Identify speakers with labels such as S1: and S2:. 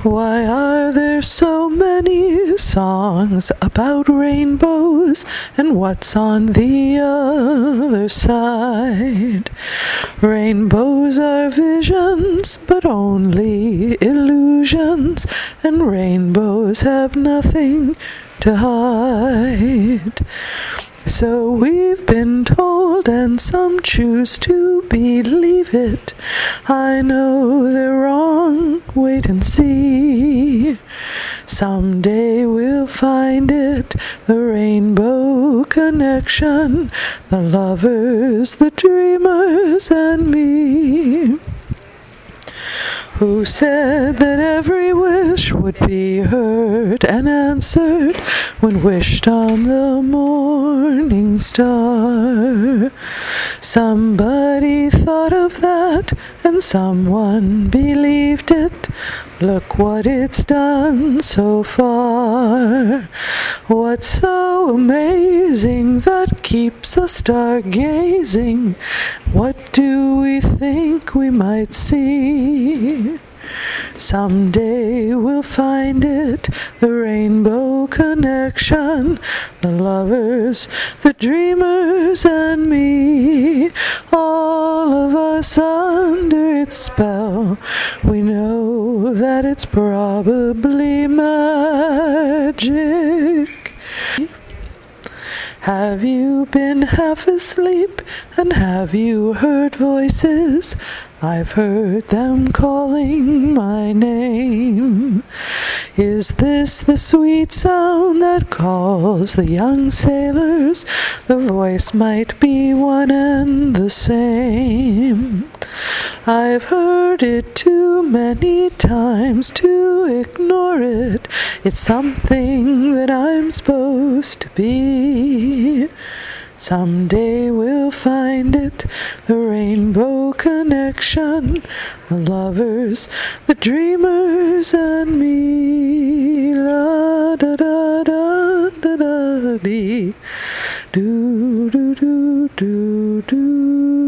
S1: Why are there so many songs about rainbows, and what's on the other side? Rainbows are visions, but only illusions, and rainbows have nothing to hide. So we've been told, and some choose to believe it. I know they're wrong, wait and see. Someday we'll find it, the rainbow connection, the lovers, the dreamers, and me. Who said that every wish would be heard and answered when wished on the morning star? Somebody thought of that, and someone believed it. Look what it's done so far. What's so amazing that keeps us stargazing? What do we think we might see? Someday we'll find it, the rainbow connection, the lovers, the dreamers, and me. All of us under its spell, we know that it's probably magic. Have you been half asleep, and have you heard voices? I've heard them calling my name. Is this the sweet sound that calls the young sailors? The voice might be one and the same. I've heard it too many times to ignore it. It's something that I'm supposed to be. Someday we'll find it, the rainbow connection, the lovers, the dreamers, and me. La da da da da da dee. Do do do do do.